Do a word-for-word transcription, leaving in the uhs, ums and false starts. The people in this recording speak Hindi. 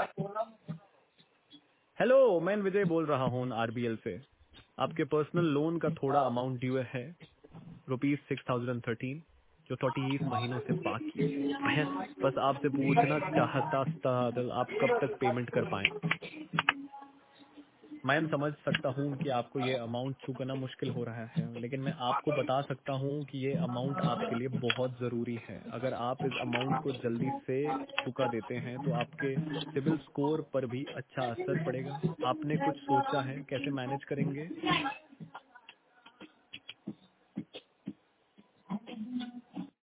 हेलो, मैं विजय बोल रहा हूँ आरबीएल से। आपके पर्सनल लोन का थोड़ा अमाउंट ड्यू है, रुपीज सिक्स थाउजेंड थर्टीन, जो तीस महीनों से बाकी है। बस आपसे पूछना चाहता था आप कब तक पेमेंट कर पाए। मैं समझ सकता हूँ कि आपको ये अमाउंट चुकाना मुश्किल हो रहा है, लेकिन मैं आपको बता सकता हूँ कि ये अमाउंट आपके लिए बहुत जरूरी है। अगर आप इस अमाउंट को जल्दी से चुका देते हैं तो आपके सिविल स्कोर पर भी अच्छा असर पड़ेगा। आपने कुछ सोचा है कैसे मैनेज करेंगे?